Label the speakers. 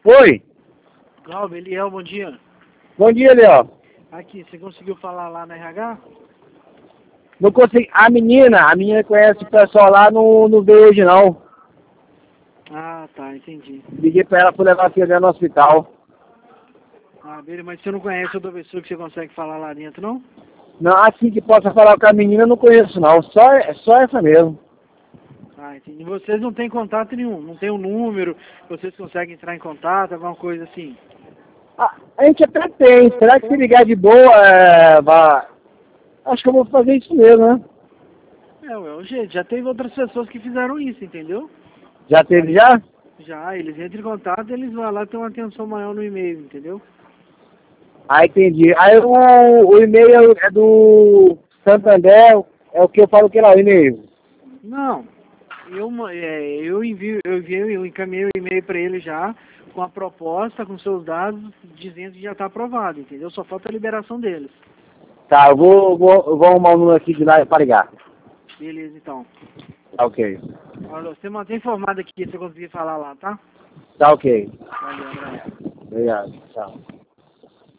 Speaker 1: Oi,
Speaker 2: Glauber, Eliel, bom dia.
Speaker 1: bom dia, Léo.
Speaker 2: Aqui, você conseguiu falar lá na RH?
Speaker 1: Não consegui. A menina conhece o pessoal lá, não veio hoje não.
Speaker 2: Ah, tá, entendi.
Speaker 1: Liguei pra ela pra levar a filha no hospital.
Speaker 2: Ah, beleza, mas você não conhece outra pessoa que você consegue falar lá dentro, não?
Speaker 1: Não, assim que possa falar com a menina, eu não conheço não. Só essa mesmo.
Speaker 2: Ah, entendi. E vocês não têm contato nenhum, não tem um número, vocês conseguem entrar em contato, alguma coisa assim?
Speaker 1: A gente até tem. Será que se ligar de boa, acho que eu vou fazer isso mesmo, né?
Speaker 2: É o jeito, já teve outras pessoas que fizeram isso, entendeu?
Speaker 1: Já teve já?
Speaker 2: Já, eles entram em contato e eles vão lá ter uma atenção maior no e-mail, entendeu?
Speaker 1: Ah, entendi. Aí o e-mail é do Santander, é o que eu falo que lá, o e-mail.
Speaker 2: Não, eu encaminhei o e-mail para ele já, com a proposta, com seus dados, dizendo que já está aprovado, entendeu? Só falta a liberação deles.
Speaker 1: Tá, eu vou arrumar um número aqui de lá para ligar.
Speaker 2: Beleza, então.
Speaker 1: Tá ok.
Speaker 2: Olha, você mantém informado aqui se eu conseguir falar lá, tá?
Speaker 1: Tá ok.
Speaker 2: Valeu, abraço.
Speaker 1: Obrigado. Tchau.